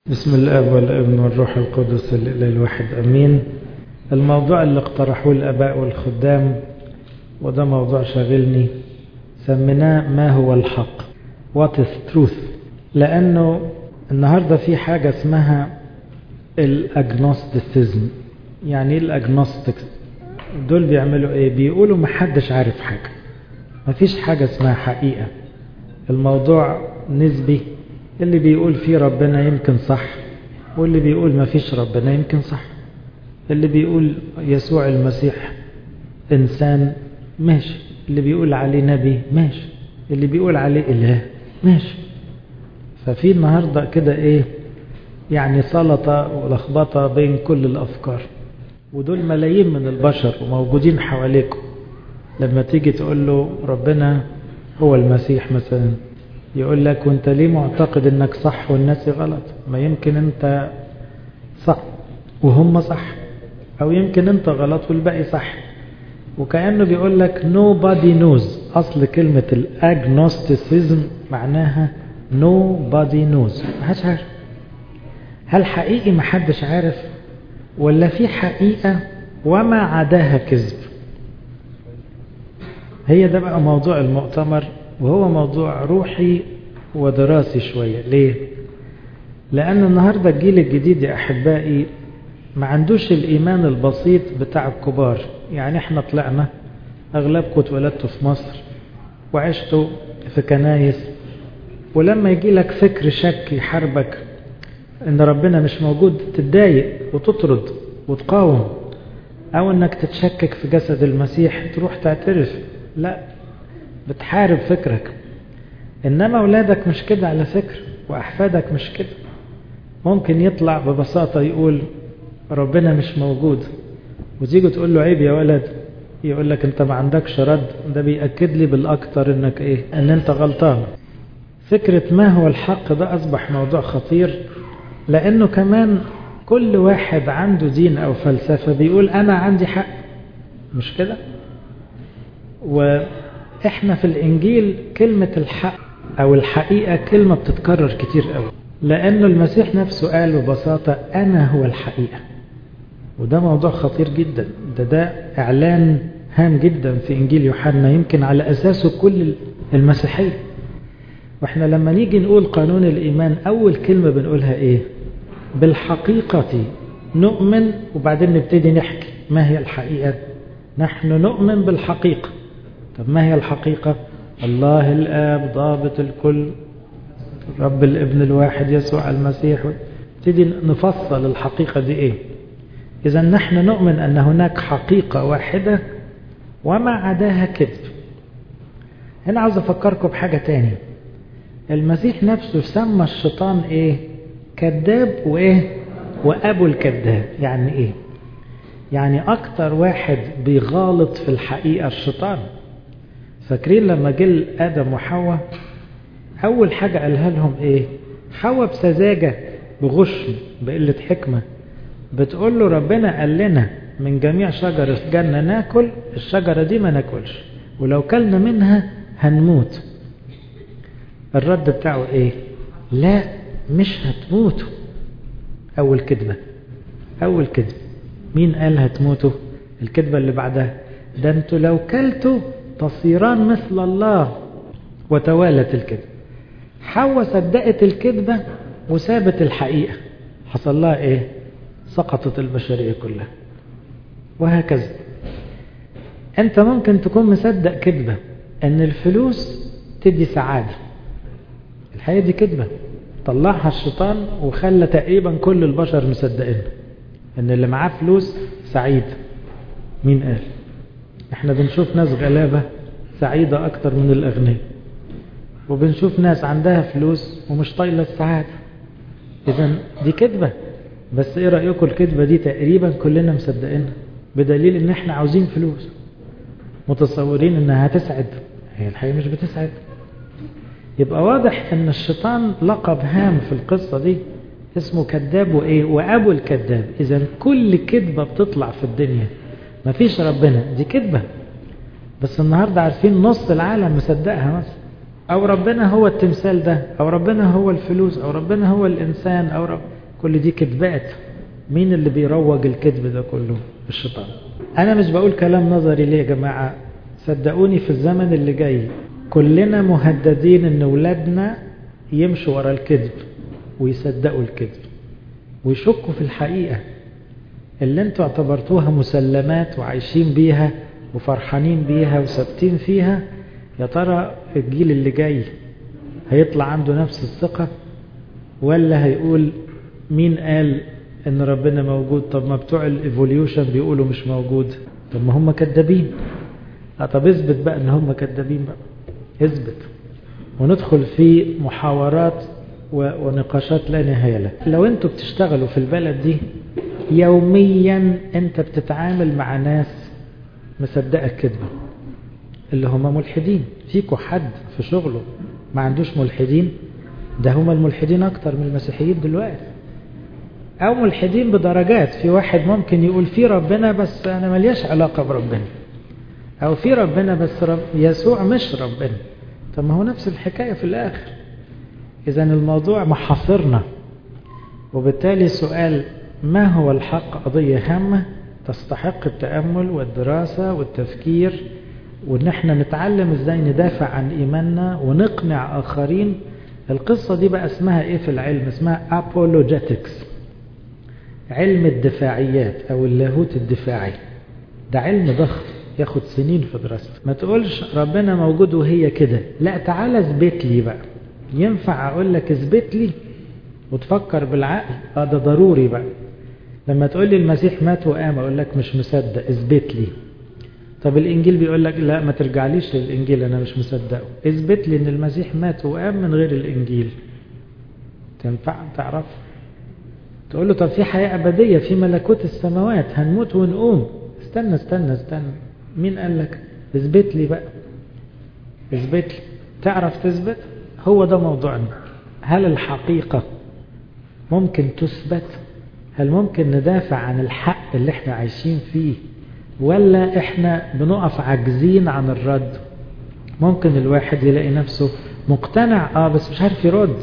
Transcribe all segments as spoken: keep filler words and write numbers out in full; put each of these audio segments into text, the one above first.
بسم الاب والابن والروح القدس الاله الواحد امين. الموضوع اللي اقترحوه الاباء والخدام وده موضوع شاغلني سميناه ما هو الحق What is truth، لانه النهارده في حاجه اسمها الاجنوستيسيزم. يعني ايه الاجنوستكس؟ دول بيعملوا ايه؟ بيقولوا ما حدش عارف حاجه، ما فيش حاجه اسمها حقيقه، الموضوع نسبي، اللي بيقول فيه ربنا يمكن صح واللي بيقول ما فيش ربنا يمكن صح، اللي بيقول يسوع المسيح إنسان ماشي، اللي بيقول عليه نبي ماشي، اللي بيقول عليه إله ماشي. ففي النهاردة كده إيه يعني سلطة ولخبطة بين كل الأفكار، ودول ملايين من البشر وموجودين حواليكم. لما تيجي تقول له ربنا هو المسيح مثلا يقول لك وانت ليه معتقد انك صح والناس غلط؟ ما يمكن انت صح وهم صح، او يمكن انت غلط والباقي صح. وكأنه بيقول لك nobody knows. اصل كلمة الاجنوستيسيزم معناها nobody knows، محدش عارف. هل حقيقي محدش عارف ولا في حقيقة وما عداها كذب؟ هي ده بقى موضوع المؤتمر، وهو موضوع روحي ودراسي شوية. ليه؟ لأن النهاردة الجيل الجديد يا أحبائي ما عندوش الإيمان البسيط بتاع الكبار. يعني احنا طلعنا أغلبكم اتولدتوا في مصر وعشتوا في كنايس، ولما يجي لك فكر شك يحاربك ان ربنا مش موجود تتضايق وتطرد وتقاوم، او انك تتشكك في جسد المسيح تروح تعترف. لا، بتحارب فكرك. انما اولادك مش كده على فكرة، واحفادك مش كده. ممكن يطلع ببساطة يقول ربنا مش موجود، وتيجي تقول له عيب يا ولد يقول لك انت ما عندكش رد. ده بيأكد لي بالاكتر انك ايه، ان انت غلطان. فكرة ما هو الحق ده اصبح موضوع خطير، لانه كمان كل واحد عنده دين او فلسفة بيقول انا عندي حق، مش كده؟ واحنا في الانجيل كلمة الحق او الحقيقة كلمة بتتكرر كتير قوي، لانه المسيح نفسه قال ببساطة انا هو الحقيقة. وده موضوع خطير جدا، ده ده اعلان هام جدا في انجيل يوحنا، يمكن على اساسه كل المسيحية. واحنا لما نيجي نقول قانون الايمان اول كلمة بنقولها ايه؟ بالحقيقة نؤمن، وبعدين نبتدي نحكي ما هي الحقيقة. نحن نؤمن بالحقيقة. طب ما هي الحقيقة؟ الله الآب ضابط الكل، رب الابن الواحد يسوع المسيح. نبتدي نفصل الحقيقة دي ايه. إذا نحن نؤمن أن هناك حقيقة واحدة وما عداها كذب. هنا عاوز أفكركم بحاجة تاني. المسيح نفسه سمى الشيطان ايه؟ كذاب وايه؟ وأبو الكذاب. يعني ايه؟ يعني أكتر واحد بيغالط في الحقيقة الشيطان. فاكرين لما جل آدم وحواء أول حاجة قالها لهم إيه؟ حواء بسذاجة بغش بقلة حكمة بتقول له ربنا قال لنا من جميع شجرة الجنة ناكل، الشجرة دي ما ناكلش، ولو كلنا منها هنموت. الرد بتاعه إيه؟ لا، مش هتموتوا. أول كذبة، أول كذبة. مين قال هتموتوا؟ الكذبة اللي بعدها ده انتوا لو كلتوا تصيران مثل الله. وتوالت الكذبة. حواء صدقت الكذبة وسابت الحقيقة، حصل لها ايه؟ سقطت البشرية كلها. وهكذا انت ممكن تكون مصدق كذبة ان الفلوس تدي سعادة. الحقيقة دي كذبة طلعها الشيطان وخلى تقريبا كل البشر مصدقين ان اللي معاه فلوس سعيد. مين قال؟ احنا بنشوف ناس غلابة سعيدة اكتر من الاغنياء، وبنشوف ناس عندها فلوس ومش طايلة السعادة. اذا دي كذبة. بس ايه رأيكم؟ الكذبة دي تقريبا كلنا مصدقينها، بدليل ان احنا عاوزين فلوس متصورين انها هتسعد. هي الحقيقة مش بتسعد. يبقى واضح ان الشيطان لقب هام في القصة دي اسمه كذاب وايه؟ وابو الكذاب. اذا كل كذبة بتطلع في الدنيا مفيش ربنا دي كذبة. بس النهاردة عارفين نص العالم مصدقها مثلا. أو ربنا هو التمثال ده، أو ربنا هو الفلوس، أو ربنا هو الإنسان، أو رب... كل دي كذبات. مين اللي بيروج الكذب ده كله؟ الشيطان. أنا مش بقول كلام نظري ليه يا جماعة، صدقوني في الزمن اللي جاي كلنا مهددين إن ولادنا يمشوا ورا الكذب ويصدقوا الكذب ويشكوا في الحقيقة اللي انتوا اعتبرتوها مسلمات وعايشين بيها وفرحانين بيها وثابتين فيها. يا ترى الجيل اللي جاي هيطلع عنده نفس الثقة، ولا هيقول مين قال ان ربنا موجود؟ طب ما بتوع الايفوليوشن بيقولوا مش موجود. طب ما هم كدابين. طب اثبت بقى ان هم كدابين بقى، اثبت، وندخل في محاورات ونقاشات لا نهاية لها. لو انتوا بتشتغلوا في البلد دي يوميا انت بتتعامل مع ناس مصدقة الكذبة اللي هم ملحدين. فيكوا حد في شغله ما عندوش ملحدين؟ ده هم الملحدين اكتر من المسيحيين دلوقتي، او ملحدين بدرجات. في واحد ممكن يقول في ربنا بس انا ملياش علاقة بربنا، او في ربنا بس رب يسوع مش ربنا. طب ما هو نفس الحكاية في الاخر. اذا الموضوع محاصرنا، وبالتالي سؤال ما هو الحق قضية هامة تستحق التأمل والدراسة والتفكير، وان احنا نتعلم ازاي ندافع عن ايماننا ونقنع اخرين. القصة دي بقى اسمها ايه في العلم؟ اسمها apologetics، علم الدفاعيات او اللاهوت الدفاعي. ده علم ضخم ياخد سنين في دراسته. ما تقولش ربنا موجود وهي كده، لا، تعالى اثبت لي بقى. ينفع اقول لك اثبت لي وتفكر بالعقل؟ اه ده ضروري بقى. لما تقول لي المسيح مات وقام اقول لك مش مصدق، اثبت لي. طب الانجيل بيقول لك لا ما ترجعليش للانجيل انا مش مصدقه، اثبت لي ان المسيح مات وقام من غير الانجيل. تنفع؟ تعرف؟ تقول له طب في حياة ابدية في ملكوت السماوات هنموت ونقوم. استنى استنى استنى، مين قال لك؟ اثبت لي بقى، اثبت لي. تعرف تثبت؟ هو ده موضوعنا. هل الحقيقة ممكن تثبت؟ هل ممكن ندافع عن الحق اللي احنا عايشين فيه، ولا احنا بنقف عاجزين عن الرد؟ ممكن الواحد يلاقي نفسه مقتنع اه بس مش عارف يرد،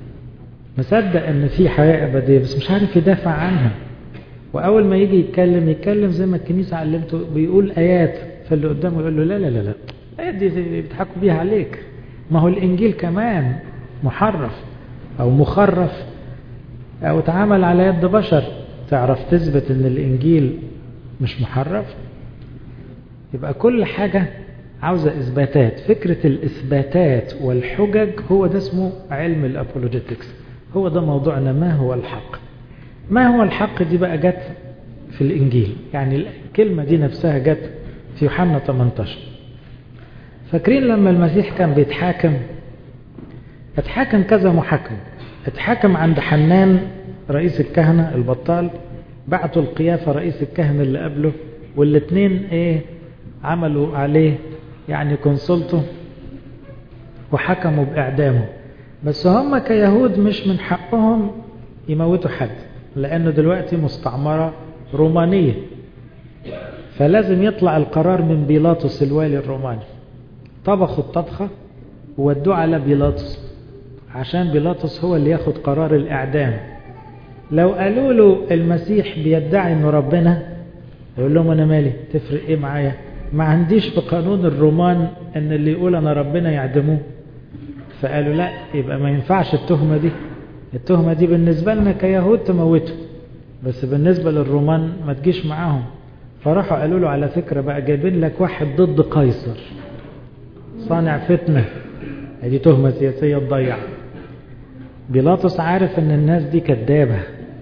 مصدق ان في حياة ابدية بس مش عارف يدافع عنها. واول ما يجي يتكلم يتكلم زي ما الكنيسة علمته، بيقول ايات، فاللي قدامه يقول له لا لا لا لا الايات دي بيضحكوا بيها عليك. ما هو الانجيل كمان محرف او مخرف او اتعامل على يد بشر. تعرف تثبت ان الانجيل مش محرف؟ يبقى كل حاجة عاوزة اثباتات. فكرة الاثباتات والحجج هو ده اسمه علم الابولوجيتكس. هو ده موضوعنا. ما هو الحق؟ ما هو الحق دي بقى جت في الانجيل، يعني الكلمة دي نفسها جت في يوحنا ثمانية عشر. فاكرين لما المسيح كان بيتحاكم؟ اتحاكم كذا محاكمة. اتحاكم عند حنان رئيس الكهنة البطال، بعتوا القيافة رئيس الكهنة اللي قبله، والاثنين ايه عملوا عليه يعني كونسلته وحكموا بإعدامه. بس هم كيهود مش من حقهم يموتوا حد، لأنه دلوقتي مستعمرة رومانية، فلازم يطلع القرار من بيلاطس الوالي الروماني. طبخوا الطبخة وودوه على بيلاطس عشان بيلاطس هو اللي ياخد قرار الإعدام. لو قالوا له المسيح بيدعي انه ربنا، يقول لهم انا مالي، تفرق ايه معايا؟ ما عنديش في قانون الرومان ان اللي يقول انا ربنا يعدموه. فقالوا لا، يبقى ما ينفعش التهمة دي. التهمة دي بالنسبة لنا كيهود تموته، بس بالنسبة للرومان ما تجيش معاهم. فراحوا قالوا له على فكرة بقى جايبين لك واحد ضد قيصر صانع فتنة، هذه تهمة سياسية تضيع. بيلاطس عارف ان الناس دي كدابة،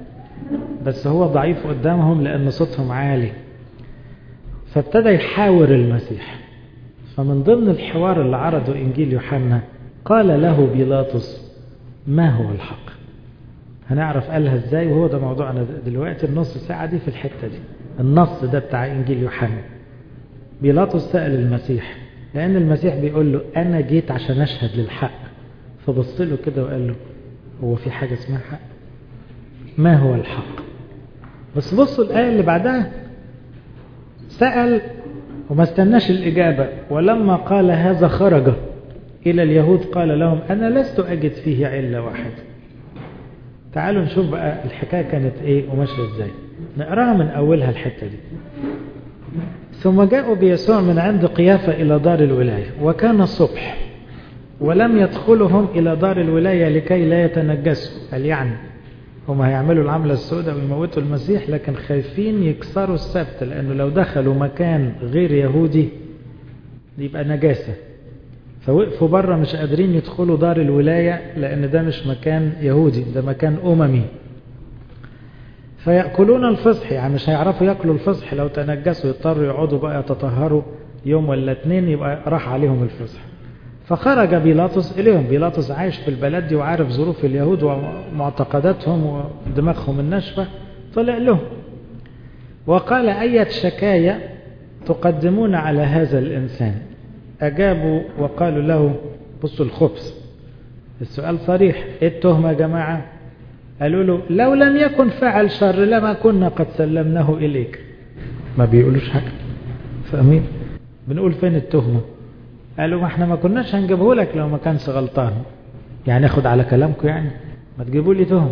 بس هو ضعيف قدامهم لان صوتهم عالي، فابتدى يحاور المسيح. فمن ضمن الحوار اللي عرضه انجيل يوحنا قال له بيلاطس ما هو الحق؟ هنعرف قالها ازاي، وهو ده موضوعنا دلوقتي. النص ساعة دي في الحتة دي، النص ده بتاع انجيل يوحنا. بيلاطس سأل المسيح لان المسيح بيقول له انا جيت عشان اشهد للحق، فبص له كده وقال له هو في حاجة اسمها حق؟ ما هو الحق؟ بس بصوا الآية اللي بعدها، سأل وما استناش الإجابة، ولما قال هذا خرج إلى اليهود قال لهم أنا لست أجد فيه علة واحدة. تعالوا نشوف بقى الحكاية كانت إيه وماشية إزاي. نقراها من أولها الحتة دي. ثم جاءوا بيسوع من عند قيافة إلى دار الولاية وكان الصبح ولم يدخلهم إلى دار الولاية لكي لا يتنجسوا. قال يعني هم هيعملوا العملة السوداء ويموتوا المسيح لكن خايفين يكسروا السبت، لأنه لو دخلوا مكان غير يهودي يبقى نجاسة، فوقفوا بره مش قادرين يدخلوا دار الولاية لأن ده مش مكان يهودي، ده مكان أممي. فيأكلون الفصح، يعني مش هيعرفوا يأكلوا الفصح، لو تنجسوا يضطروا يقعدوا بقى يتطهروا يوم ولا اتنين يبقى راح عليهم الفصح. فخرج بيلاطس إليهم. بيلاطس عايش في البلد دي وعارف ظروف اليهود ومعتقداتهم ودماغهم الناشفة، طلع لهم وقال أية شكاية تقدمون على هذا الإنسان؟ أجابوا وقالوا له بصوا الخبث، السؤال صريح، إيه التهمة يا جماعة؟ قالوا له لو لم يكن فعل شر لما كنا قد سلمناه إليك. ما بيقولوش حاجة، فاهمين؟ بنقول فين التهمة؟ قالوا ما احنا ما كناش هنجيبه لك لو ما كانش غلطان، يعني اخد على كلامكم، يعني ما تجيبوا لي تهم.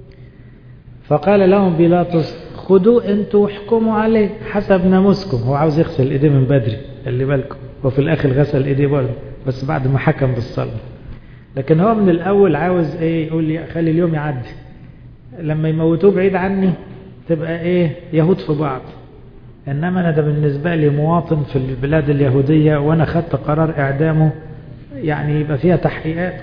فقال لهم بيلاطس خدوه انتوا واحكموا عليه حسب ناموسكم. هو عاوز يغسل ايديه من بدري، اللي بالكم، وفي الاخر غسل ايديه برضه بس بعد ما حكم بالصلب. لكن هو من الاول عاوز ايه؟ يقول لي خلي اليوم يعدي، لما يموتوه بعيد عني تبقى ايه؟ يهود في بعض، انما انا ده بالنسبه لي مواطن في البلاد اليهوديه وانا خدت قرار اعدامه، يعني يبقى فيها تحقيقات.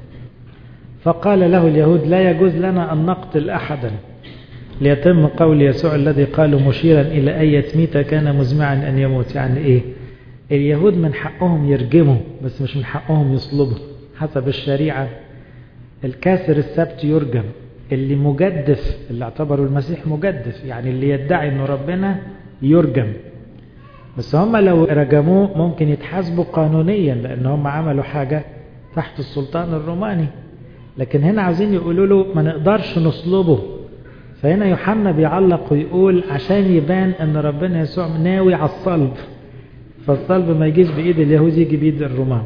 فقال له اليهود لا يجوز لنا ان نقتل احدا ليتم قول يسوع الذي قالوا مشيرا الى اية ميتة كان مزمعا ان يموت. يعني ايه؟ اليهود من حقهم يرجموا بس مش من حقهم يصلبوا حسب الشريعه. الكاسر السبت يرجم، اللي مجدف، اللي اعتبروا المسيح مجدف، يعني اللي يدعي انه ربنا يرجم. بس هم لو رجموه ممكن يتحاسبوا قانونيا لان هم عملوا حاجة تحت السلطان الروماني. لكن هنا عاوزين يقولوا له ما نقدرش نصلبه. فهنا يوحنا بيعلق ويقول عشان يبان ان ربنا يسوع ناوي على الصلب، فالصلب ما يجيش بايد اليهود، يجي بايد الرومان.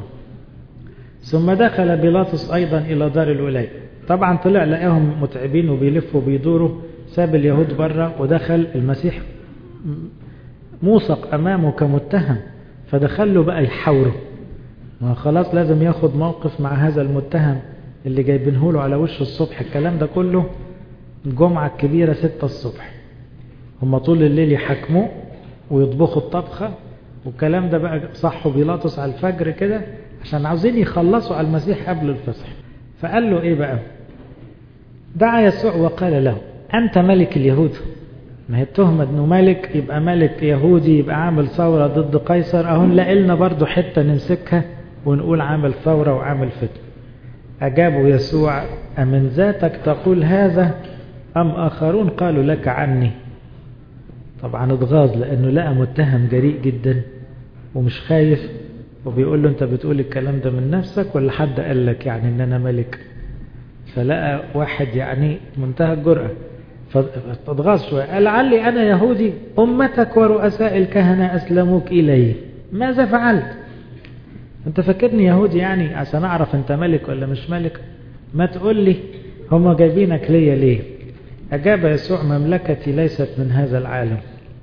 ثم دخل بيلاطس ايضا الى دار الولاية. طبعا طلع لقاهم متعبين وبيلفوا وبيدوروا، ساب اليهود بره ودخل المسيح موثق امامه كمتهم، فدخل له بقى يحاوره، ما خلاص لازم ياخد موقف مع هذا المتهم اللي جايبينه له على وش الصبح. الكلام ده كله الجمعة الكبيرة ستة الصبح، هم طول الليل يحكموه ويطبخوا الطبخة، والكلام ده بقى صحوا بيلاطس على الفجر كده عشان عاوزين يخلصوا على المسيح قبل الفصح. فقال له ايه بقى؟ دعا يسوع وقال له انت ملك اليهود. ما هي التهمة انه ملك، يبقى ملك يهودي، يبقى عامل ثورة ضد قيصر، اهو نلاقي لنا برضو حتة نمسكها ونقول عامل ثورة وعامل فتنة. اجابوا يسوع امن ذاتك تقول هذا ام اخرون قالوا لك عني؟ طبعا اتغاظ لانه لقى متهم جريء جدا ومش خايف، وبيقول له انت بتقول الكلام ده من نفسك ولا حد قال لك يعني ان انا ملك؟ فلقى واحد يعني منتهى الجرأة، فاتغاظ شوية. قال لعلي انا يهودي امتك ورؤساء الكهنة اسلموك الي، ماذا فعلت؟ انت فاكرني يهودي يعني عشان اعرف انت ملك ولا مش ملك؟ ما تقول لي هم جايبينك ليا ليه؟ اجاب يسوع مملكتي ليست من هذا العالم،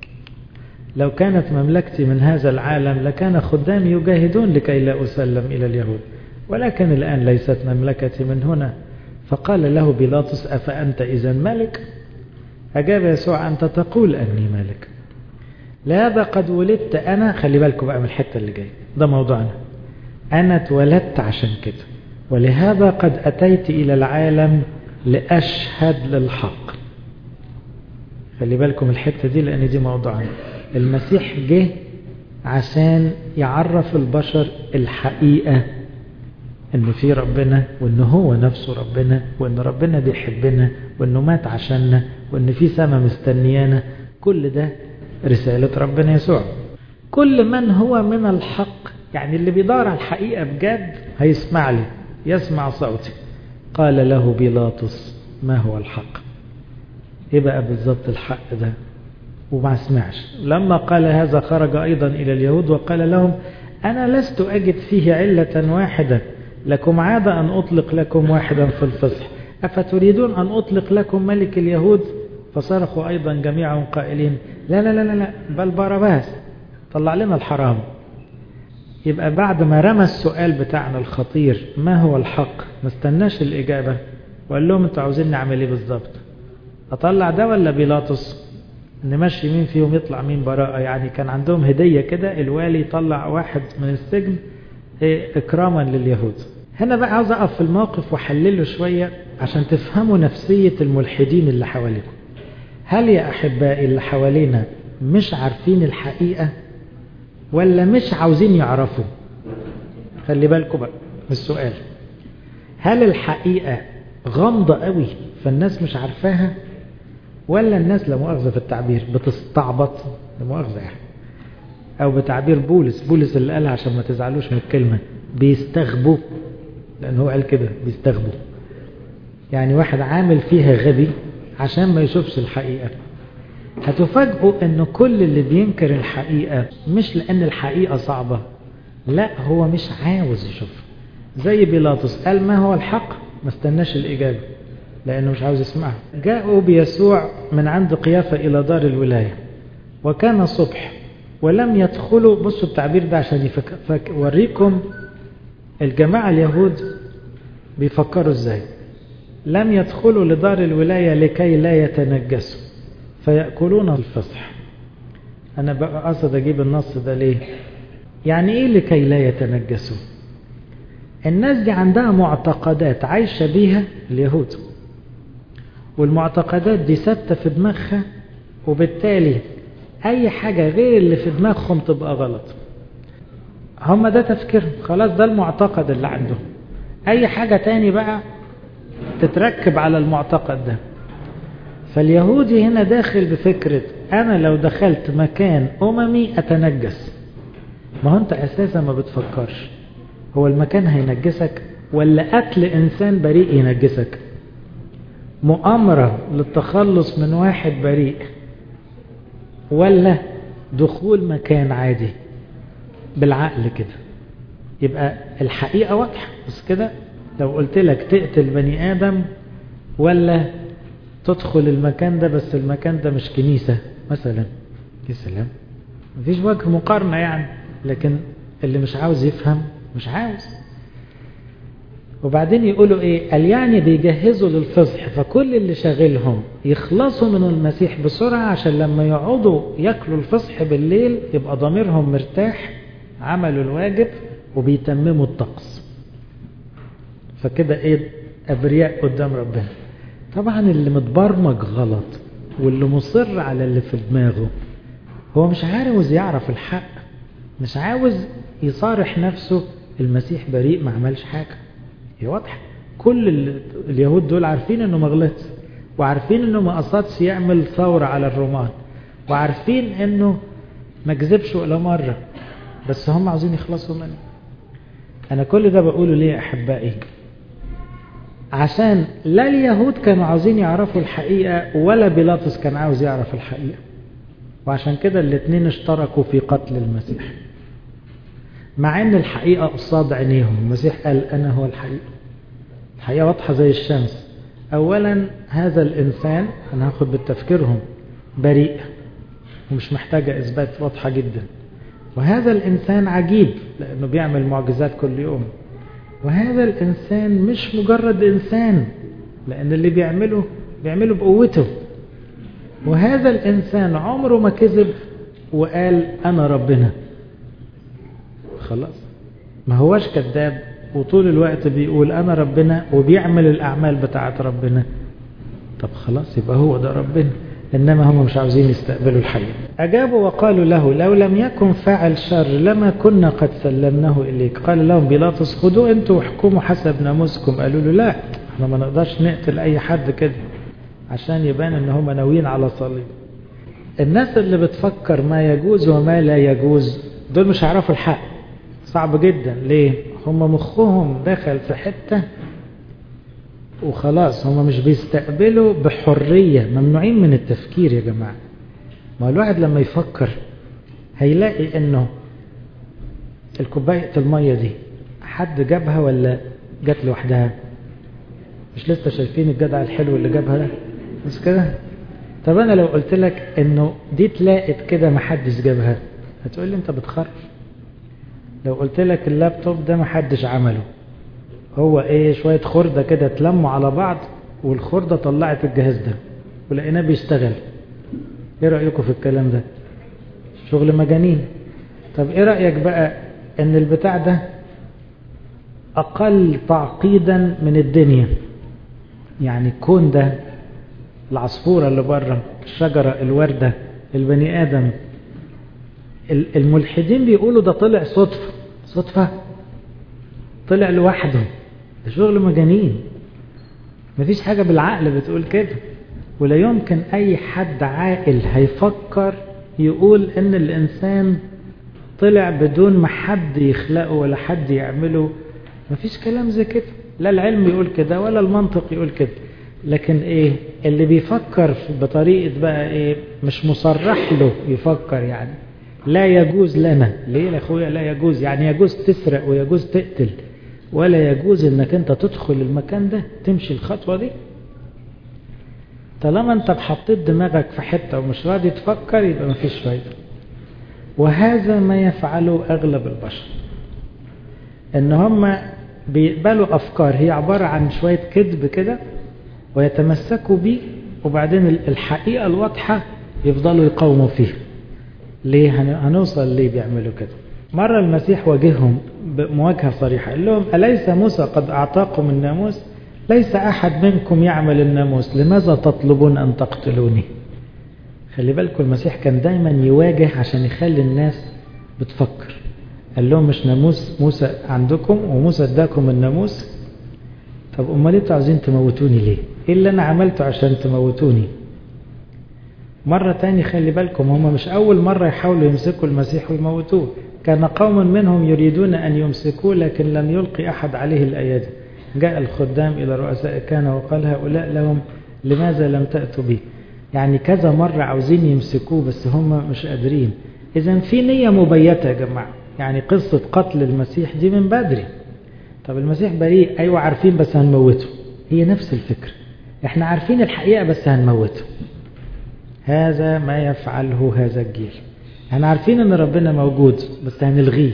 لو كانت مملكتي من هذا العالم لكان خدامي يجاهدون لكي لا أسلم إلى اليهود، ولكن الآن ليست مملكتي من هنا. فقال له بيلاطس أفأنت إذن ملك؟ أجاب يسوع أنت تقول أني ملك. لهذا قد ولدت أنا، خلي بالكم بقى من الحتة اللي جاي، ده موضوعنا، أنا اتولدت عشان كده، ولهذا قد أتيت إلى العالم لأشهد للحق. خلي بالكم الحتة دي لأن دي موضوعنا. المسيح جه عشان يعرف البشر الحقيقة انه في ربنا، وانه هو نفسه ربنا، وان ربنا بيحبنا، وانه مات عشاننا، وان في سما مستنيانا. كل ده رسالة ربنا يسوع. كل من هو من الحق، يعني اللي بيدور على الحقيقة بجد هيسمع لي، يسمع صوتي. قال له بيلاطس ما هو الحق؟ ايه بقى بالضبط الحق ده؟ وما سمعش. لما قال هذا خرج أيضا إلى اليهود وقال لهم أنا لست أجد فيه علة واحدة، لكم عادة أن أطلق لكم واحدا في الفصح، أفتريدون أن أطلق لكم ملك اليهود؟ فصرخوا أيضا جميعهم قائلين لا لا لا لا بل باراباس، طلع لنا الحرام. يبقى بعد ما رمى السؤال بتاعنا الخطير ما هو الحق ما استناش الإجابة وقال لهم انتوا عاوزين نعمل ايه بالظبط؟ أطلع ده ولا بيلاطس؟ نمشي مين فيهم يطلع مين براءة؟ يعني كان عندهم هدية كده، الوالي يطلع واحد من السجن إكراما لليهود. هنا بقى عاوز أقف في الموقف وحلله شوية عشان تفهموا نفسية الملحدين اللي حواليكم. هل يا أحبائي اللي حوالينا مش عارفين الحقيقة ولا مش عاوزين يعرفوا؟ خلي بالكم بقى من السؤال. هل الحقيقة غامضة قوي فالناس مش عارفاها، ولا الناس لا مؤاخذة في التعبير بتستعبط، لا مؤاخذة يعني، أو بتعبير بولس بولس اللي قالها عشان ما تزعلوش من الكلمة، بيستغبوا، لأنه قال كده بيستغبوا، يعني واحد عامل فيها غبي عشان ما يشوفش الحقيقة. هتفاجئوا أنه كل اللي بينكر الحقيقة مش لأن الحقيقة صعبة، لا هو مش عاوز يشوفها. زي بيلاطس قال ما هو الحق، ما استناش الإجابة لأنه مش عاوز يسمعها. جاءوا بيسوع من عند قيافة إلى دار الولاية وكان صبح ولم يدخلوا. بصوا التعبير ده عشان يوريكم الجماعة اليهود بيفكروا ازاي. لم يدخلوا لدار الولاية لكي لا يتنجسوا فيأكلون الفصح. أنا بقى قصد أجيب النص ده ليه؟ يعني إيه لكي لا يتنجسوا؟ الناس دي عندها معتقدات عايشة بيها اليهود، والمعتقدات دي ثابتة في دماغها، وبالتالي أي حاجة غير اللي في دماغهم تبقى غلط. هم ده تفكيرهم، خلاص ده المعتقد اللي عندهم. أي حاجة تاني بقى تتركب على المعتقد ده. فاليهودي هنا داخل بفكرة أنا لو دخلت مكان أممي أتنجس. ما هو أنت أساسا ما بتفكرش هو المكان هينجسك ولا أكل إنسان بريء ينجسك. مؤامرة للتخلص من واحد بريء ولا دخول مكان عادي بالعقل كده. يبقى الحقيقة واضحة بس كده. لو قلت لك تقتل بني آدم ولا تدخل المكان ده، بس المكان ده مش كنيسة مثلا، يا سلام، مفيش وجه مقارنة يعني. لكن اللي مش عاوز يفهم مش عاوز. وبعدين يقولوا ايه؟ قال يعني بيجهزوا للفصح، فكل اللي شاغلهم يخلصوا من المسيح بسرعة عشان لما يقعدوا ياكلوا الفصح بالليل يبقى ضميرهم مرتاح، عملوا الواجب وبيتمموا الطقس. فكده ايه؟ ابرياء قدام ربنا. طبعا اللي متبرمج غلط واللي مصر على اللي في دماغه هو مش عاوز يعرف الحق، مش عاوز يصارح نفسه المسيح بريء ما عملش حاجة. هي واضحة. كل اليهود دول عارفين انه ما غلطش، وعارفين انه ما قصدش يعمل ثورة على الرومان، وعارفين انه ما كذبش ولا مرة، بس هم عاوزين يخلصوا منه. انا كل ده بقوله ليه يا احبائي؟ عشان لا اليهود كانوا عاوزين يعرفوا الحقيقة ولا بيلاطس كان عاوز يعرف الحقيقة، وعشان كده الاثنين اشتركوا في قتل المسيح، مع ان الحقيقة قصاد عينيهم. المسيح قال انا هو الحقيقة. الحقيقة واضحة زي الشمس. اولا هذا الانسان، انا هاخد بالتفكيرهم، بريء ومش محتاجة اثبات، واضحة جدا. وهذا الانسان عجيب لانه بيعمل معجزات كل يوم. وهذا الانسان مش مجرد انسان، لان اللي بيعمله بيعمله بقوته. وهذا الانسان عمره ما كذب وقال انا ربنا. خلاص، ما هوش كذاب وطول الوقت بيقول انا ربنا وبيعمل الاعمال بتاعت ربنا. طب خلاص يبقى هو ده ربنا. انما هم مش عاوزين يستقبلوا الحقيقة. اجابوا وقالوا له لو لم يكن فاعل شر لما كنا قد سلمناه اليك. قال لهم بيلاطس خدوه انتوا واحكموا حسب ناموسكم. قالوا له لا، احنا ما نقدرش نقتل اي حد كده عشان يبان ان هم ناويين على صليب. الناس اللي بتفكر ما يجوز وما لا يجوز دول مش هيعرفوا الحق. صعب جدا. ليه؟ هم مخهم دخل في حتة وخلاص، هم مش بيستقبلوا بحرية، ممنوعين من التفكير يا جماعة. ما الواحد لما يفكر هيلاقي انه الكوباية المية دي حد جابها ولا جات لوحدها؟ مش لسه شايفين الجدع الحلو اللي جابها ده؟ مش كده؟ طب انا لو قلت لك انه دي اتلاقت كده محدش جابها، هتقول لي انت بتخرف. لو قلت لك اللابتوب ده محدش عمله، هو ايه شوية خردة كده اتلموا على بعض والخردة طلعت الجهاز ده ولقيناه بيشتغل، ايه رأيكم في الكلام ده؟ شغل مجانين. طب ايه رأيك بقى ان البتاع ده اقل تعقيدا من الدنيا؟ يعني الكون ده، العصفورة اللي بره، الشجرة، الوردة، البني آدم، الملحدين بيقولوا ده طلع صدفة. صدفة؟ طلع لوحده، ده شغل مجانين. مفيش حاجة بالعقل بتقول كده، ولا يمكن أي حد عاقل هيفكر يقول إن الإنسان طلع بدون ما حد يخلقه ولا حد يعمله. مفيش كلام زي كده، لا العلم يقول كده ولا المنطق يقول كده. لكن ايه اللي بيفكر بطريقة بقى ايه مش مصرح له يفكر، يعني لا يجوز لنا. ليه يا اخويا لا يجوز؟ يعني يجوز تسرق ويجوز تقتل، ولا يجوز انك انت تدخل المكان ده تمشي الخطوة دي. طالما انت حطيت دماغك في حتة ومش راضي تفكر يبقى مفيش فايدة. وهذا ما يفعله اغلب البشر، ان هم بيقبلوا افكار هي عبارة عن شوية كذب كده ويتمسكوا بيه، وبعدين الحقيقة الواضحة يفضلوا يقاوموا فيها. ليه؟ هنوصل ليه بيعملوا كده. مرة المسيح واجههم بمواجهة صريحة، قال لهم أليس موسى قد أعطاكم الناموس؟ ليس أحد منكم يعمل الناموس، لماذا تطلبون أن تقتلوني؟ خلي بالكم المسيح كان دايما يواجه عشان يخلي الناس بتفكر. قال لهم مش ناموس موسى عندكم وموسى اداكم الناموس؟ طب امال انتوا عايزين تموتوني ليه؟ ايه اللي انا عملته عشان تموتوني؟ مرة تاني خلي بالكم، هم مش اول مرة يحاولوا يمسكوا المسيح ويموتوه. كان قوم منهم يريدون ان يمسكوه لكن لم يلقي احد عليه الايادي. جاء الخدام الى رؤساء كان وقال هؤلاء لهم لماذا لم تأتوا به؟ يعني كذا مرة عاوزين يمسكوه بس هم مش قادرين. اذا في نية مبيتة يا جماعة. يعني قصة قتل المسيح دي من بدري. طب المسيح بريء، ايوه عارفين بس هنموته. هي نفس الفكرة، احنا عارفين الحقيقة بس هنموته. هذا ما يفعله هذا الجيل. احنا عارفين ان ربنا موجود بس هنلغيه،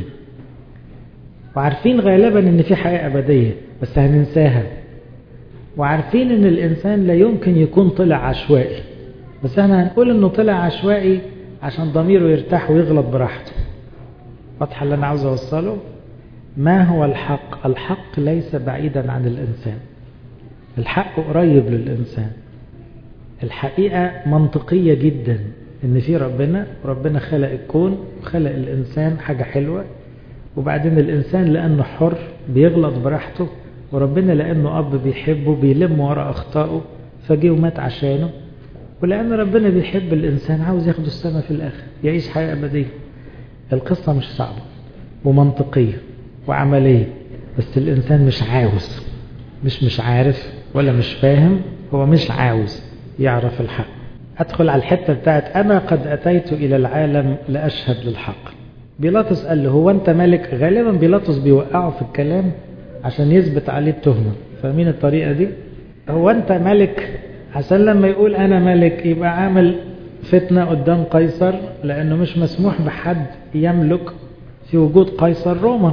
وعارفين غالبا ان في حياة ابدية بس هننساها، وعارفين ان الانسان لا يمكن يكون طلع عشوائي بس احنا هنقول انه طلع عشوائي عشان ضميره يرتاح ويغلط براحته. واضح اللي انا عاوز اوصله؟ ما هو الحق؟ الحق ليس بعيدا عن الإنسان، الحق قريب للإنسان. الحقيقة منطقية جدا إن في ربنا، وربنا خلق الكون وخلق الإنسان حاجة حلوة، وبعدين الإنسان لأنه حر بيغلط براحته، وربنا لأنه أب بيحبه بيلم وراء أخطائه فجيه ومات عشانه، ولأن ربنا بيحب الإنسان عاوز ياخده السماء في الآخر يعيش حياة أبدية. القصة مش صعبة ومنطقية وعملية، بس الإنسان مش عاوز، مش مش عارف ولا مش فاهم، هو مش عاوز يعرف الحق. أدخل على الحتة بتاعت أنا قد أتيت إلى العالم لأشهد للحق. بيلاطس قال له هو أنت ملك؟ غالبا بيلاطس بيوقعه في الكلام عشان يثبت عليه التهمة. فاهمين الطريقة دي؟ هو أنت ملك؟ عشان لما يقول أنا ملك يبقى عامل فتنة قدام قيصر، لأنه مش مسموح بحد يملك في وجود قيصر روما.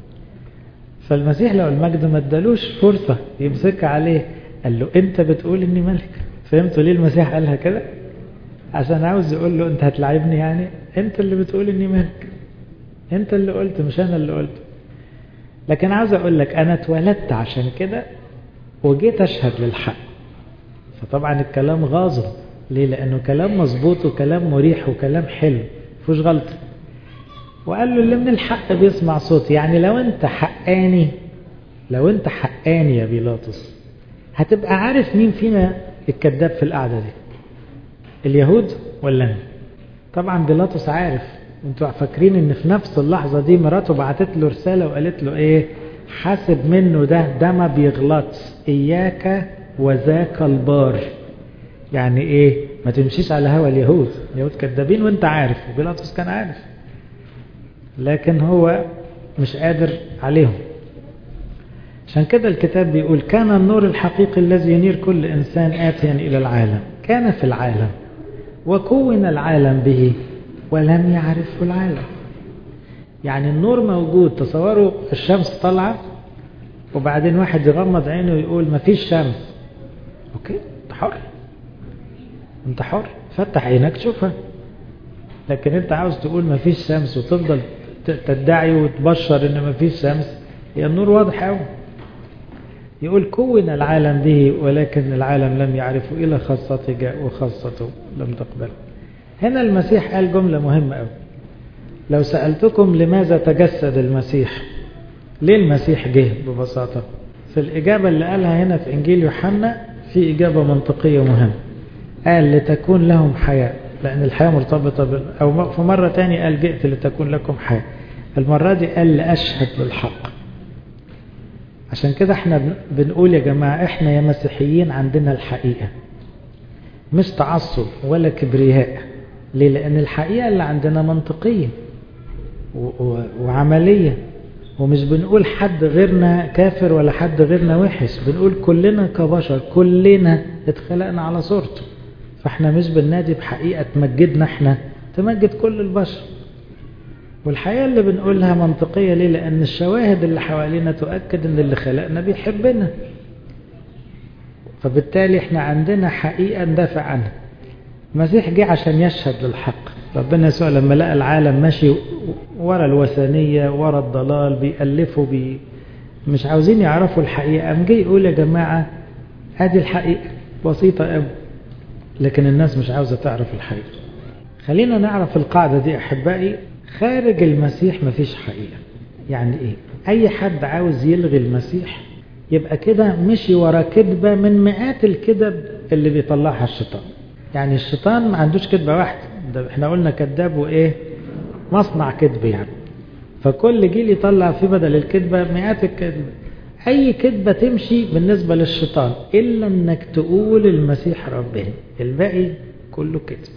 فالمسيح لو المجد ما ادالوش فرصة يمسك عليه، قال له انت بتقول اني ملك. فهمتوا ليه المسيح قالها كده؟ عشان عاوز يقول له انت هتلاعبني، يعني انت اللي بتقول اني ملك، انت اللي قلت مش انا اللي قلت. لكن عاوز اقول لك انا اتولدت عشان كده وجيت اشهد للحق. فطبعا الكلام غاظه. ليه؟ لانه كلام مظبوط وكلام مريح وكلام حلو مفيهوش غلطه. وقال له اللي من الحق بيسمع صوت. يعني لو انت حقاني، لو انت حقاني يا بيلاطس هتبقى عارف مين فينا الكذاب في القعدة دي، اليهود ولا انا؟ طبعا بيلاطس عارف. انتوا فاكرين ان في نفس اللحظة دي مراته بعتت له رسالة وقالت له ايه؟ حاسب منه، ده ده ما بيغلطش، اياك وذاك البار. يعني ايه؟ ما تمشيش على هوى اليهود، اليهود كذابين وانت عارف، وبيلاطس كان عارف. لكن هو مش قادر عليهم. عشان كده الكتاب بيقول كان النور الحقيقي الذي ينير كل إنسان آتيا إلى العالم، كان في العالم وكون العالم به ولم يعرفه العالم. يعني النور موجود، تصوروا الشمس طالعة وبعدين واحد يغمض عينه ويقول ما فيش شمس، اوكي انت حر، انت حر، فتح عينك تشوفها. لكن انت عاوز تقول ما فيش شمس وتفضل تدعي وتبشر ان ما فيش شمس، هي النور واضح قوي. يقول كون العالم به ولكن العالم لم يعرفه، الى خاصته جاء وخاصته لم تقبله. هنا المسيح قال جملة مهمة قوي. لو سألتكم لماذا تجسد المسيح، ليه المسيح جه ببساطة، في الإجابة اللي قالها هنا في إنجيل يوحنا في إجابة منطقية مهمة. قال لتكون لهم حياة، لأن الحياة مرتبطة بال... أو في مرة تانية قال جئت لتكون لكم حياة، المرة دي قال لأشهد للحق. عشان كده احنا بنقول يا جماعة احنا يا مسيحيين عندنا الحقيقة، مش تعصب ولا كبرياء. ليه؟ لأن الحقيقة اللي عندنا منطقية وعملية، ومش بنقول حد غيرنا كافر ولا حد غيرنا وحش، بنقول كلنا كبشر كلنا اتخلقنا على صورته. فاحنا مش بننادي بحقيقة تمجدنا احنا، تمجد كل البشر. والحقيقة اللي بنقولها منطقية. ليه؟ لأن الشواهد اللي حوالينا تؤكد ان اللي خلقنا بيحبنا، فبالتالي احنا عندنا حقيقة ندافع عنها. المسيح جه عشان يشهد للحق. ربنا يسوع لما لقى العالم ماشي ورا الوثنية ورا الضلال بيألفوا بي مش عاوزين يعرفوا الحقيقة، قام جه يقول يا جماعة ادي الحقيقة بسيطة قوي، لكن الناس مش عاوزة تعرف الحقيقة. خلينا نعرف القاعدة دي أحبائي. خارج المسيح مفيش حقيقة. يعني ايه؟ اي حد عاوز يلغي المسيح يبقى كده مشي ورا كذبة من مئات الكذب اللي بيطلعها الشيطان. يعني الشيطان ما عندوش كذبة واحدة، ده احنا قلنا كذاب وايه؟ مصنع كذب يعني. فكل جيل يطلع فيه بدل الكذبة مئات الكذب. اي كذبة تمشي بالنسبة للشيطان الا انك تقول المسيح ربنا، الباقي كله كذب.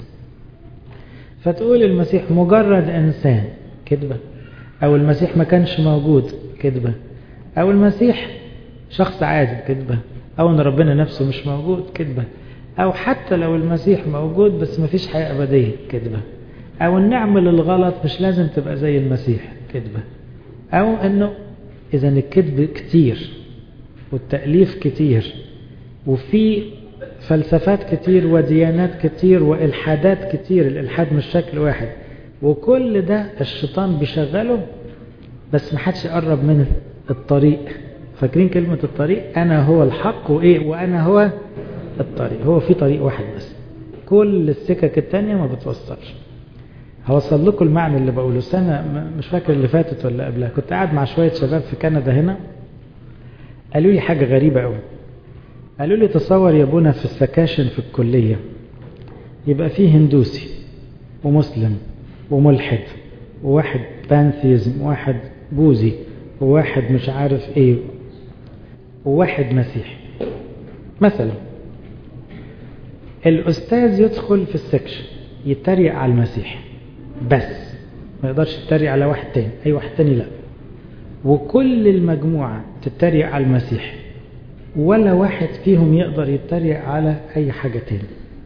فتقول المسيح مجرد انسان، كذبة. او المسيح ما كانش موجود، كذبة. او المسيح شخص عادي، كذبة. او ان ربنا نفسه مش موجود، كذبة. او حتى لو المسيح موجود بس ما فيش حياة ابدية، كذبة. او ان نعمل الغلط مش لازم تبقى زي المسيح، كذبة. او انه اذا الكذب كتير والتأليف كتير وفي فلسفات كتير وديانات كتير والحادات كتير. الالحاد مش شكل واحد، وكل ده الشيطان بيشغله بس ما حدش يقرب من الطريق. فاكرين كلمة الطريق؟ انا هو الحق وايه وانا هو الطريق. هو في طريق واحد بس، كل السكك التانية ما بتوصلش. هوصل لكم المعنى اللي بقوله. سنة مش فاكر اللي فاتت ولا قبلها كنت قاعد مع شوية شباب في كندا هنا، قالوا لي حاجة غريبة قوي. قالوا لي تصور يا ابونا في السكاشن في الكلية يبقى فيه هندوسي ومسلم وملحد وواحد بانثيزم وواحد بوذي وواحد مش عارف ايه وواحد مسيحي مثلا. الأستاذ يدخل في السكشن يتريق على المسيح بس، ما يقدرش يتريق على واحد تاني، أي واحد تاني لا. وكل المجموعة تتريق على المسيح، ولا واحد فيهم يقدر يتريق على أي حاجة تاني.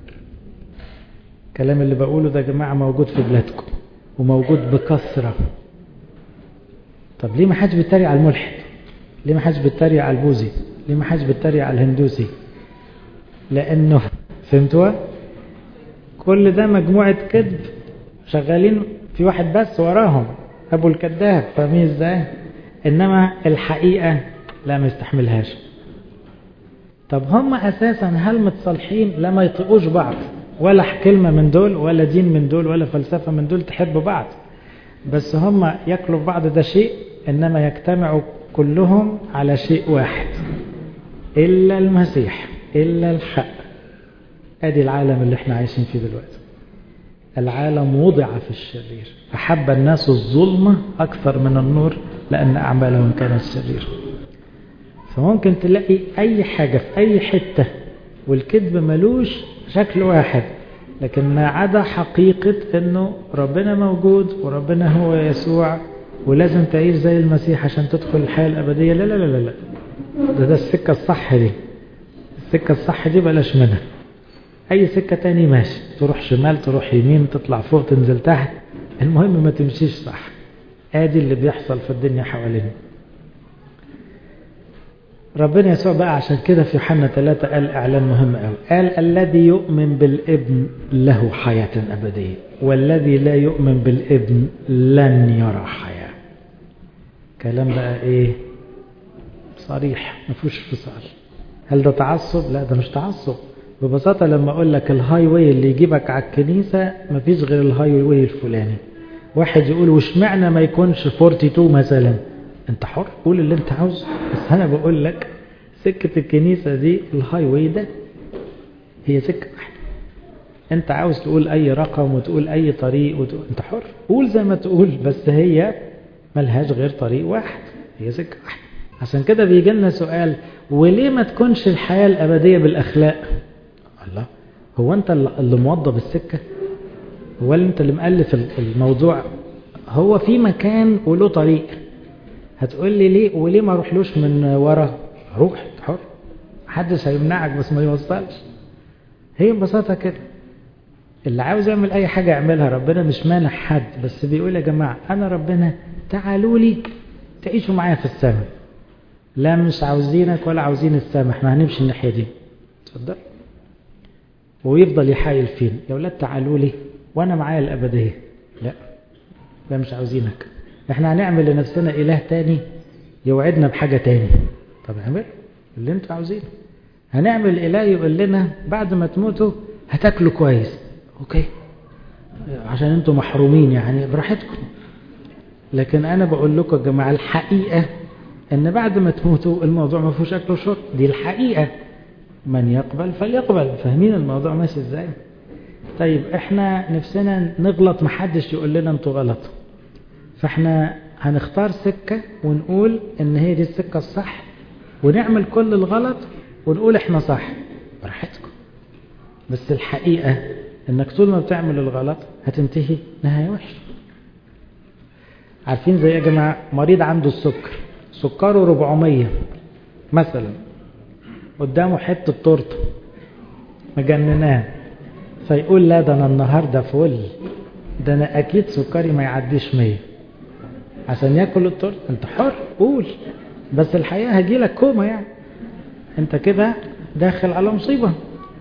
الكلام اللي بقوله ده يا جماعة موجود في بلادكم وموجود بكثرة. طب ليه ما حدش بيتريق على الملحد؟ ليه ما حدش بيتريق على البوذي؟ ليه ما حدش بيتريق على الهندوسي؟ لأنه فهمتوا؟ كل ده مجموعة كذب شغالين في واحد بس وراهم، أبو الكذاب. فاهمين ازاي؟ إنما الحقيقة لا ما يستحملهاش. طب هم أساسا هل متصالحين؟ لا، ما يطيقوش بعض، ولا كلمة من دول ولا دين من دول ولا فلسفة من دول تحب بعض، بس هم يأكلوا بعض ده شيء، إنما يجتمعوا كلهم على شيء واحد إلا المسيح، إلا الحق. ادي العالم اللي احنا عايشين فيه دلوقتي. العالم وضع في الشرير، فحب الناس الظلمة أكثر من النور لأن أعمالهم كانت شريرة. فممكن تلاقي أي حاجة في أي حتة والكذب ملوش شكل واحد، لكن ما عدا حقيقة أنه ربنا موجود وربنا هو يسوع ولازم تعيش زي المسيح عشان تدخل الحياة الأبدية. لا لا لا لا ده ده السكة الصح دي، السكة الصح دي بلاش منها. أي سكة تاني ماشي، تروح شمال تروح يمين تطلع فوق تنزل تحت، المهم ما تمشيش صح. آدي اللي بيحصل في الدنيا حوالينا. ربنا يسوع بقى عشان كده في يوحنا ثلاثة قال إعلان مهم قوي، قال الذي يؤمن بالابن له حياة أبدية والذي لا يؤمن بالابن لن يرى حياة. كلام بقى إيه صريح ما فيهوش فصال. هل ده تعصب؟ لا ده مش تعصب. ببساطة لما أقول لك الهاي واي اللي يجيبك على الكنيسة ما فيش غير الهاي واي الفلاني. واحد يقول وش معنى ما يكونش اثنين وأربعين مثلا؟ انت حر قول اللي انت عاوزه، بس انا بقول لك سكة الكنيسة دي الهاي واي ده هي سكة واحدة. انت عاوز تقول اي رقم وتقول اي طريق وتقول انت حر، قول زي ما تقول، بس هي ملهاش غير طريق واحد، هي سكة واحدة. عشان كده بيجي لنا سؤال، وليه ما تكونش الحياة الأبدية بالأخلاق؟ الله، هو انت اللي موضب السكة؟ هو انت اللي مؤلف الموضوع؟ هو في مكان وله طريق. هتقول لي ليه وليه ما اروحلوش من ورا؟ روح حر، محدش هيمنعك بس ما يوصلش. هي ببساطة كده، اللي عاوز يعمل اي حاجة يعملها، ربنا مش مانع حد، بس بيقول يا جماعة انا ربنا تعالوا لي تعيشوا معايا في السماء. لا مش عاوزينك ولا عاوزين السماء، احنا هنمشي الناحية دي، اتفضل. ويفضل يحايل فين يا ولاد تعالوا لي وانا معايا الابدية. لا لا مش عاوزينك، احنا هنعمل لنفسنا اله تاني يوعدنا بحاجة تاني. طب اعمل اللي انتوا عاوزينه. هنعمل اله يقول لنا بعد ما تموتوا هتاكلوا كويس، اوكي عشان انتوا محرومين يعني براحتكم. لكن انا بقول لكم يا جماعة الحقيقة ان بعد ما تموتوا الموضوع ما فيهوش اكل وشرب، دي الحقيقة. من يقبل فليقبل. فاهمين الموضوع ماشي ازاي؟ طيب احنا نفسنا نغلط محدش يقول لنا انتوا غلط، فاحنا هنختار سكة ونقول ان هي دي السكة الصح، ونعمل كل الغلط ونقول احنا صح براحتكم. بس الحقيقة انك طول ما بتعمل الغلط هتنتهي نهاية وحشة. عارفين زي يا جماعة مريض عنده السكر، سكره أربعمية مثلا، قدامه حتة تورته مجنناه، فيقول لا ده انا النهاردة فل، ده انا اكيد سكري ما يعديش مية عشان ياكل التورته. انت حر قول، بس الحقيقة هجيلك كوما يعني، انت كده داخل على مصيبة.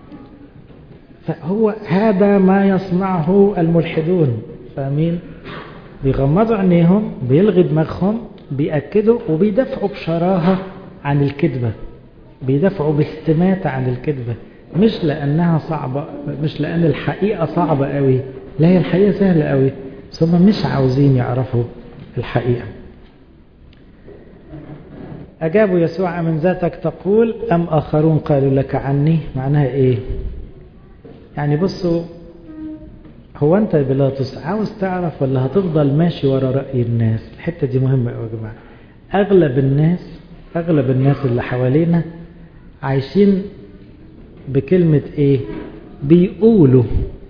فهو هذا ما يصنعه الملحدون. فاهمين؟ بيغمضوا عينيهم، بيلغي دماغهم، بيأكدوا وبيدافعوا بشراهة عن الكذبة، بيدافعوا باستماتة عن الكذبة، مش لأنها صعبة، مش لأن الحقيقة صعبة قوي، لا هي الحقيقة سهلة قوي، بس هم مش عاوزين يعرفوا الحقيقة. أجابوا يسوع من ذاتك تقول أم آخرون قالوا لك عني؟ معناها إيه؟ يعني بصوا، هو أنت يا بيلاطس عاوز تعرف ولا هتفضل ماشي ورا رأي الناس؟ الحتة دي مهمة قوي يا جماعة. أغلب الناس أغلب الناس اللي حوالينا عايشين بكلمة إيه؟ بيقولوا.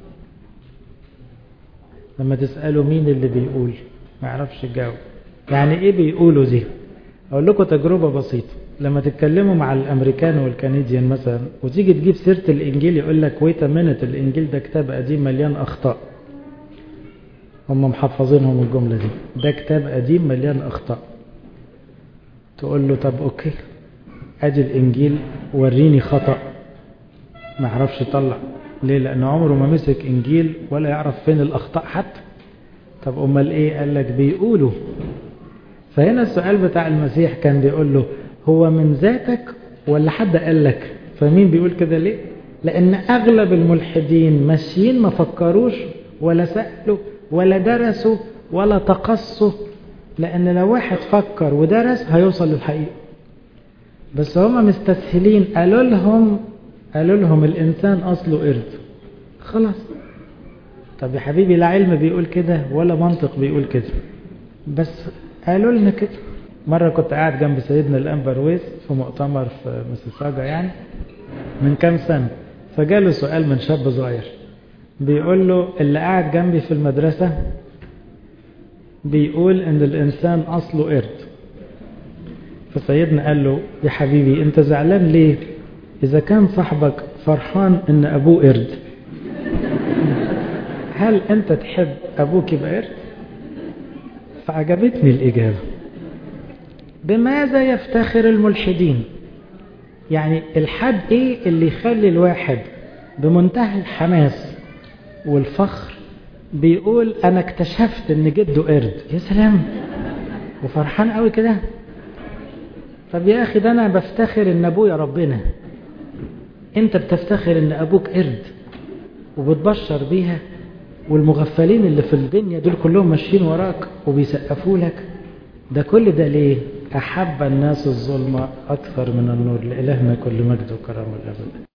لما تسألوا مين اللي بيقول ما يعرفش الجواب. يعني إيه بيقولوا دي؟ أقول لكم تجربة بسيطة. لما تتكلموا مع الأمريكان والكنديان مثلا وتيجي تجيب سيرة الإنجيل يقول لك ويت منت، الإنجيل ده كتاب قديم مليان أخطاء. هم محفظينهم الجملة دي، ده كتاب قديم مليان أخطاء. تقول له طب أوكي أدي الإنجيل وريني خطأ، ما يعرفش يطلع. ليه؟ لأنه عمره ما مسك إنجيل ولا يعرف فين الأخطاء حتى. طب أمال إيه؟ قال لك بيقولوا. فهنا السؤال بتاع المسيح كان بيقول له هو من ذاتك ولا حد قال لك؟ فمين بيقول كده ليه؟ لأن أغلب الملحدين ماشيين ما فكروش ولا سألوا ولا درسوا ولا تقصوا، لأن لو واحد فكر ودرس هيوصل للحقيقة. بس هم مستسهلين، قالوا لهم قالوا لهم الإنسان أصله قرد، خلاص. طب يا حبيبي لا علم بيقول كده ولا منطق بيقول كده، بس قالوا لنا كده. مرة كنت قاعد جنب سيدنا الأنبرويس في مؤتمر في مسيساجا يعني من كام سنة، فجاله سؤال من شاب صغير بيقول له اللي قاعد جنبي في المدرسة بيقول ان الانسان اصله قرد. فسيدنا قال له يا حبيبي انت زعلان ليه اذا كان صاحبك فرحان ان ابوه قرد؟ هل انت تحب ابوك يبقى قرد؟ فعجبتني الاجابة. بماذا يفتخر الملحدين؟ يعني الحد ايه اللي يخلي الواحد بمنتهى الحماس والفخر بيقول انا اكتشفت ان جده قرد؟ يا سلام، وفرحان قوي كده. طب يا اخي ده انا بفتخر ان ابويا ربنا، انت بتفتخر ان ابوك قرد وبتبشر بيها، والمغفلين اللي في الدنيا دول كلهم ماشيين وراك وبيسقفوا لك. ده كل ده ليه؟ احب الناس الظلمة اكثر من النور. لإلهنا كل مجد وكرم الابد.